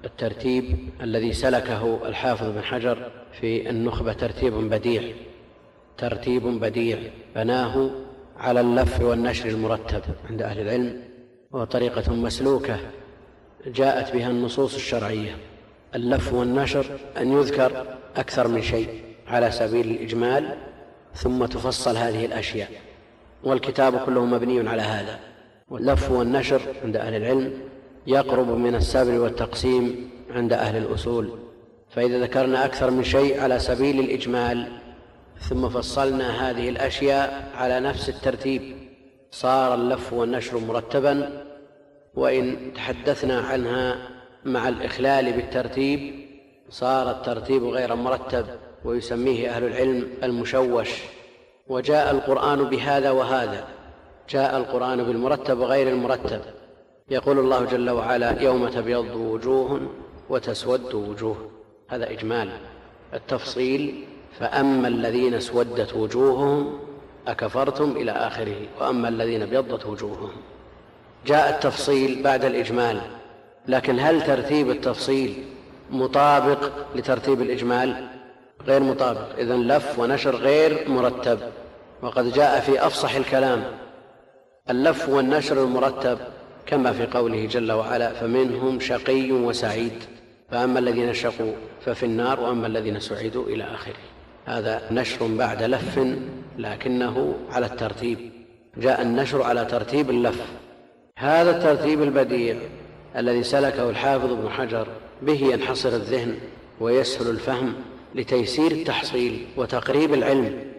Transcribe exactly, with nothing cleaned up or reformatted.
الترتيب الذي سلكه الحافظ بن حجر في النخبة ترتيب بديع، ترتيب بديع بناه على اللف والنشر المرتب عند أهل العلم، وطريقة مسلوكة جاءت بها النصوص الشرعية. اللف والنشر أن يذكر أكثر من شيء على سبيل الإجمال ثم تفصل هذه الأشياء، والكتاب كله مبني على هذا. واللف والنشر عند أهل العلم يقرب من السبر والتقسيم عند أهل الأصول، فإذا ذكرنا أكثر من شيء على سبيل الإجمال ثم فصلنا هذه الأشياء على نفس الترتيب صار اللف والنشر مرتبا، وإن تحدثنا عنها مع الإخلال بالترتيب صار الترتيب غير مرتب، ويسميه أهل العلم المشوش. وجاء القرآن بهذا وهذا، جاء القرآن بالمرتب وغير المرتب. يقول الله جل وعلا: يوم تبيض وجوه وتسود وجوه، هذا إجمال. التفصيل: فأما الذين اسودت وجوههم أكفرتم إلى آخره، وأما الذين ابيضت وجوههم. جاء التفصيل بعد الإجمال، لكن هل ترتيب التفصيل مطابق لترتيب الإجمال؟ غير مطابق. إذن لف ونشر غير مرتب. وقد جاء في أفصح الكلام اللف والنشر المرتب كما في قوله جل وعلا: فمنهم شقي وسعيد، فأما الذين شقوا ففي النار وأما الذين سعدوا إلى آخره. هذا نشر بعد لف لكنه على الترتيب، جاء النشر على ترتيب اللف. هذا الترتيب البديع الذي سلكه الحافظ ابن حجر به ينحصر الذهن ويسهل الفهم لتيسير التحصيل وتقريب العلم